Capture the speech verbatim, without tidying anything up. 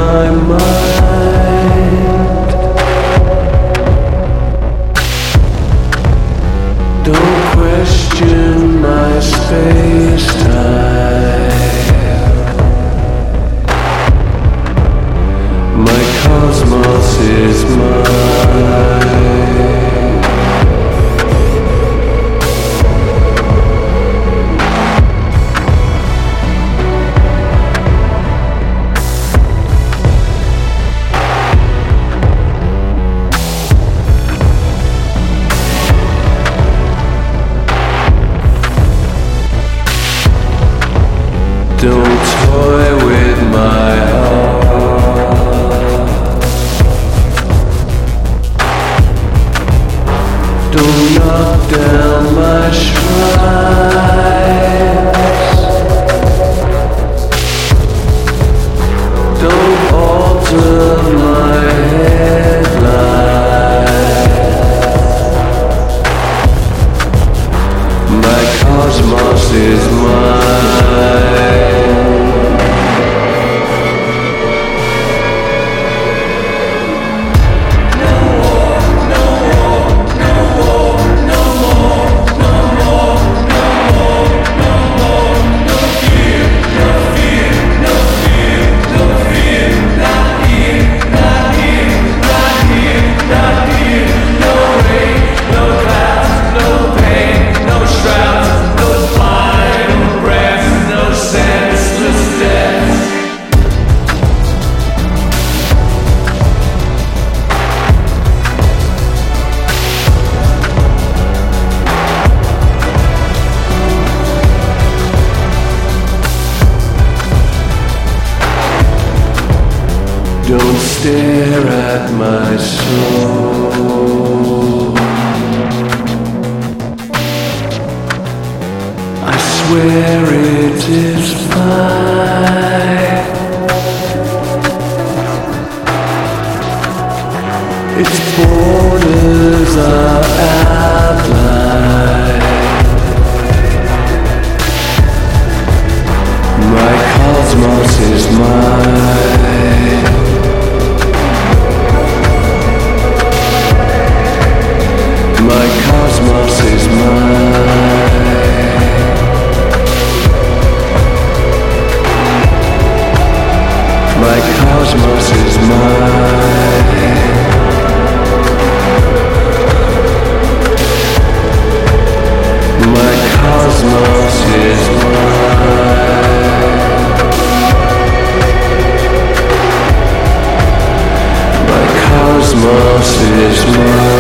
my mind. Don't question my space-time. My cosmos is mine. Don't toy with my heart. Don't knock down my shrines. Don't alter my headline. My cosmos is mine. Don't stare at my soul. I swear it is fine. Its borders are outlined. My cosmos is mine. My cosmos is mine. My cosmos is mine. My cosmos is mine. My cosmos is mine.